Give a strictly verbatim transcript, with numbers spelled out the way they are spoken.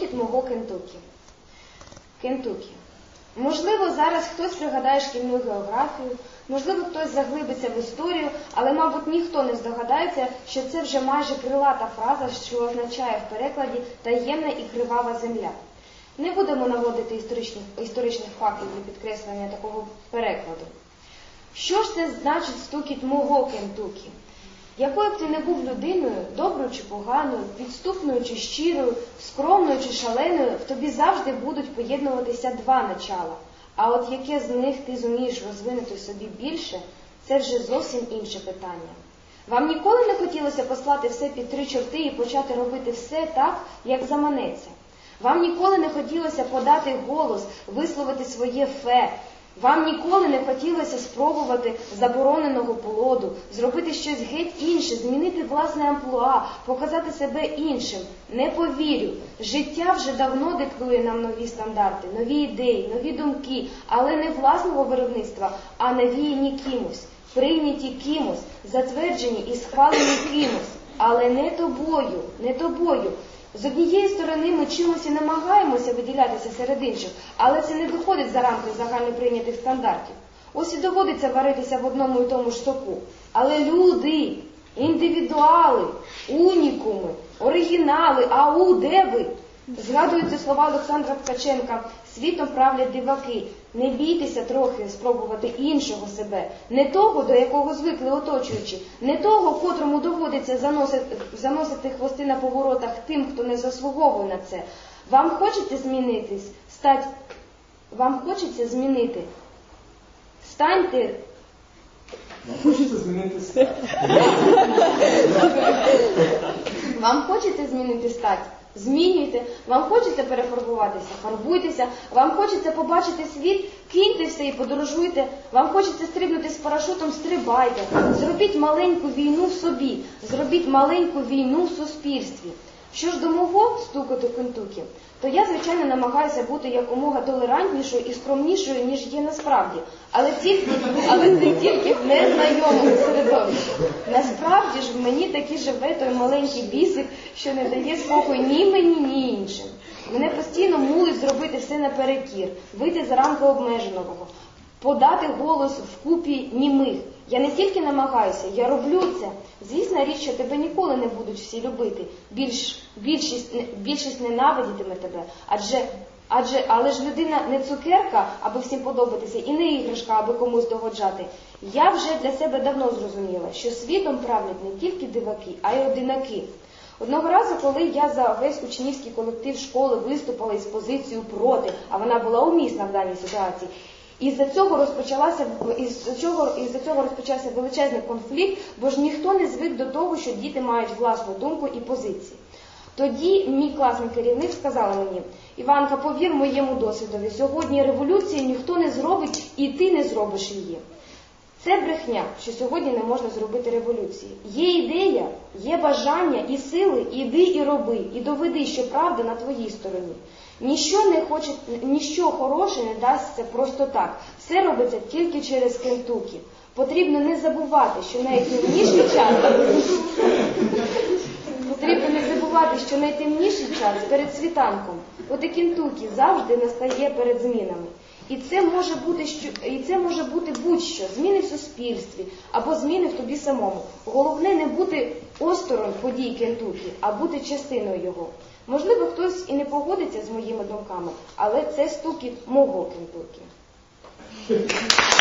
стукіт мого Кентукі. Кентукі. Можливо, зараз хтось пригадає шкільну географію, можливо, хтось заглибиться в історію, але, мабуть, ніхто не здогадається, що це вже майже крилата фраза, що означає в перекладі «таємна і кривава земля». Не будемо наводити історичних, історичних фактів для підкреслення такого перекладу. Що ж це значить стукіт мого Кентукі? Якою б ти не був людиною, доброю чи поганою, підступною чи щирою, скромною чи шаленою, в тобі завжди будуть поєднуватися два начала. А от яке з них ти зумієш розвинути в собі більше, це вже зовсім інше питання. Вам ніколи не хотілося послати все під три чорти і почати робити все так, як заманеться? Вам ніколи не хотілося подати голос, висловити своє «фе», вам ніколи не хотілося спробувати забороненого плоду, зробити щось геть інше, змінити власне амплуа, показати себе іншим. Не повірю. Життя вже давно диктує нам нові стандарти, нові ідеї, нові думки, але не власного виробництва, а навіяні кимось, прийняті кимось, затверджені і схвалені кимось. Але не тобою, не тобою. З однієї сторони ми чимось і намагаємося виділятися серед інших, але це не виходить за рамки загальноприйнятих стандартів. Ось і доводиться варитися в одному і тому ж соку. Але люди, індивідуали, унікуми, оригінали, ау, де ви? Згадуються слова Олександра Ткаченка «Світом правлять диваки». Не бійтеся трохи спробувати іншого себе, не того, до якого звикли оточуючі, не того, котрому доводиться заносити, заносити хвости на поворотах тим, хто не заслуговує на це. Вам хочеться змінитись? Стать... Вам хочеться змінити? Станьте... Вам хочеться змінити стать? Вам хочеться змінити стать? Змінюйте. Вам хочеться перефарбуватися? Фарбуйтеся. Вам хочеться побачити світ? Киньте все і подорожуйте. Вам хочеться стрибнути з парашутом? Стрибайте. Зробіть маленьку війну в собі. Зробіть маленьку війну в суспільстві. Що ж до мого стукоту Кентукі, то я, звичайно, намагаюся бути якомога толерантнішою і скромнішою, ніж є насправді. Але, тільки, але це тільки в незнайомому середовищі. Насправді ж в мені таки живе той маленький бісик, що не дає спокою ні мені, ні іншим. Мене постійно мулить зробити все наперекір, вийти за рамки обмеженого, подати голос вкупі німих. Я не тільки намагаюся, я роблю це. Звісна річ, що тебе ніколи не будуть всі любити. Більш, більшість, більшість ненавидітиме тебе. Адже, адже, але ж людина не цукерка, аби всім подобатися, і не іграшка, аби комусь догоджати. Я вже для себе давно зрозуміла, що світом правлять не тільки диваки, а й одинаки. Одного разу, коли я за весь учнівський колектив школи виступила із позицією проти, а вона була умісна в даній ситуації, із-за цього розпочалася, із-за цього, із-за цього розпочався величезний конфлікт, бо ж ніхто не звик до того, що діти мають власну думку і позиції. Тоді мій класний керівник сказала мені: «Іванка, повір моєму досвідові, сьогодні революції ніхто не зробить, і ти не зробиш її». Це брехня, що сьогодні не можна зробити революції. Є ідея, є бажання і сили, іди і роби, і доведи, що правда на твоїй стороні. Ніщо, не хоче, ніщо хороше не дасться просто так. Все робиться тільки через Кентукі. Потрібно не забувати, що найтемніший час... Потрібно не забувати, що найтемніший час перед світанком. От і Кентукі завжди настає перед змінами. І це може бути, що, і це може бути будь-що, зміни в суспільстві або зміни в тобі самому. Головне не бути осторонь подій Кентукі, а бути частиною його. Можливо, хтось і не погодиться з моїми думками, але це стукіт мого Кентукі.